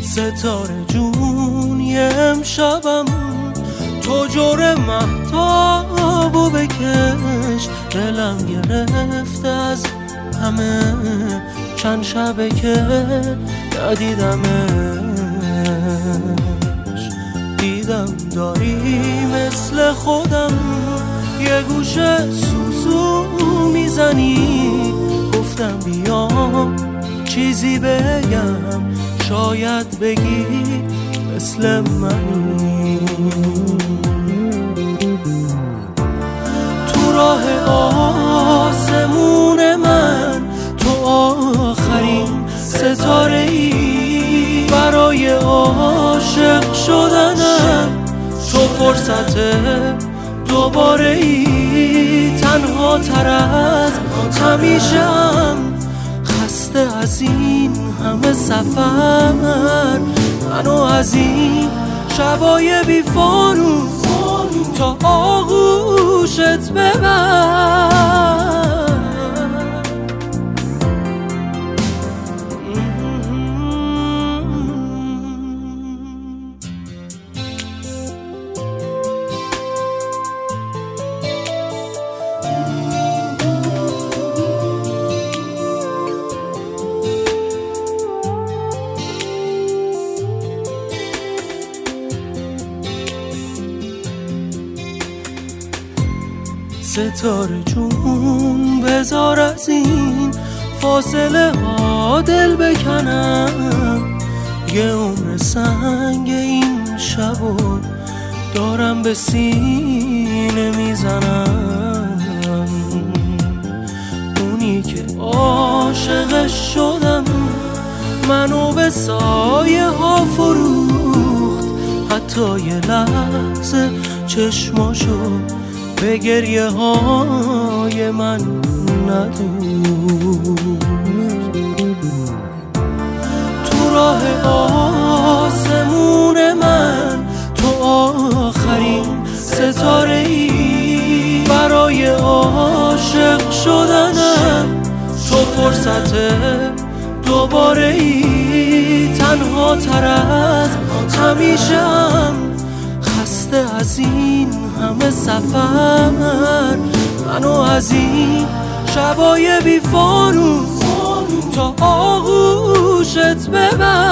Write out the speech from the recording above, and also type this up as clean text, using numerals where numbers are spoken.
ستاره جونی امشبم تو جور مهتابو بکش، دلم گرفته از همه چند شبه که ندیدمش. دیدم داری مثل خودم یه گوشه سوسو میزنی، گفتم بیام چیزی بگم شاید بگی مثل منی. تو راه آسمون من تو آخرین ستاره ای، برای عاشق شدنم تو فرصت دوباره ای. تنها تر از همیشه‌ام، خسته از این همه سفر، منو از این شبای بی فانوس تا آغوشت ببر. ستاره جون بذار از این فاصله ها دل بکنم، یه عمر سنگ این شبو دارم به سینه میزنم. اونی که عاشقش شدم منو به سایه ها فروخت، حتی یه لحظه چشماشو به گریه های من ندود. تو راه آسمون من تو آخرین ستاره ای، برای عاشق شدنم تو فرصت دوباره ای. تنها تر از همیشه‌ام، خسته از این همه سفر، منو از این شبای بی فانوس تا آغوشت ببر.